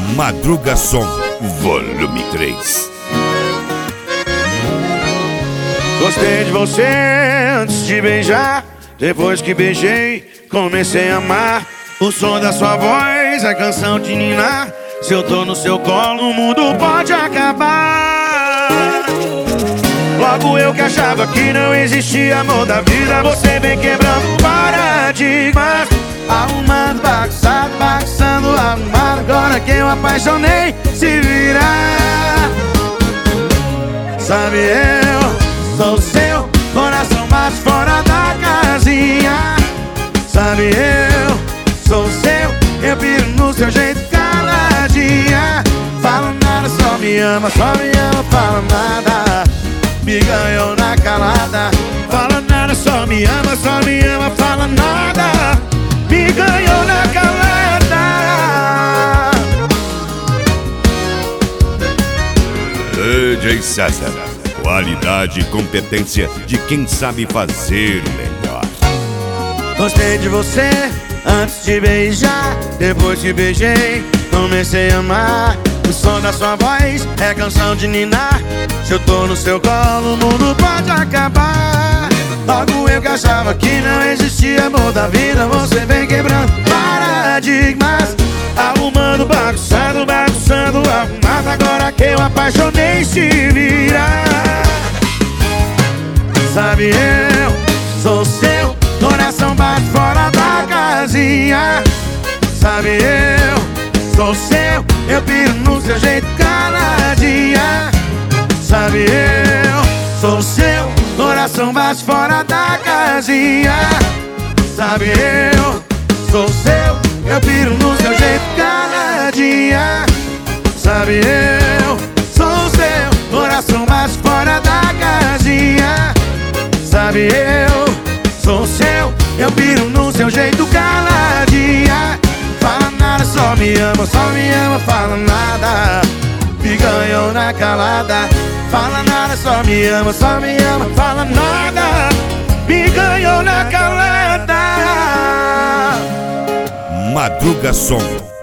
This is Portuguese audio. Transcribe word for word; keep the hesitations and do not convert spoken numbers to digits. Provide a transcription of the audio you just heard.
Madruga Som, volume três. Gostei de você antes de beijar. Depois que beijei, comecei a amar. O som da sua voz é canção de ninar. Se eu tô no seu colo, o mundo pode acabar. Logo eu que achava que não existia amor da vida, você vem quebrando paradigmas. Arrumando, bagunçado, bagunçando, arrumado. Agora que eu apaixonei, se virar. Sabe, eu sou seu, coração bate fora da casinha. Sabe, eu sou seu, eu piro no seu jeito caladinha. Fala nada, só me ama, só me ama, fala nada. Me ganhou na calada. Fala nada, só me ama, só me ama, fala nada. Me ganhou na calada. D J César, qualidade e competência de quem sabe fazer melhor. Gostei de você antes de beijar. Depois que beijei, comecei a amar. O som da sua voz é canção de ninar. Se eu tô no seu colo, o mundo pode acabar. Logo eu que achava que não existia amor da vida, você vem quebrando paradigmas. Arrumando, bagunçando, bagunçando, arrumado. Agora que eu apaixonei, se virar. Sabe, eu sou seu, coração bate fora da casinha. Sabe, eu sou seu, eu piro no seu jeito caladinha. Sabe, eu sou seu, coração bate fora da casinha. Sabe, eu sou seu, eu piro no seu jeito caladinha. Sabe, eu sou seu, coração bate fora da casinha. Sabe, eu sou seu, eu piro no seu jeito caladinha. Fala nada, só me ama, só me ama, fala nada. Me ganhou na calada. Fala nada, só me ama, só me ama, fala nada. Me ganhou na calada. Madruga Som.